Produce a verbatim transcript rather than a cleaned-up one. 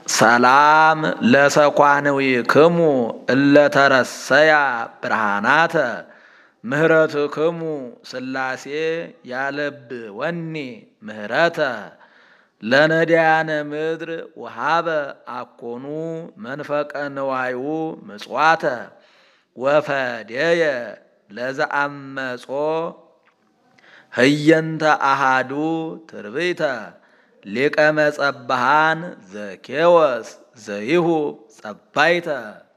ሰላም ለሰኳንዊክሙ እለተረሰያ ብርሃናተ ምህረትክሙ ሥላሴ ያለብወኒ ምህረተ ለነዳያነ ምድር ወሃበ አኮኑ መንፈቀ ንዋዩ ምጽዋተ ወፈደየ ለዘአመጾ ህየንተ አሃዱ ትርቢተ ሊቀ መጸባሃን ዘኬወስ ዘይሁ ጸባይተ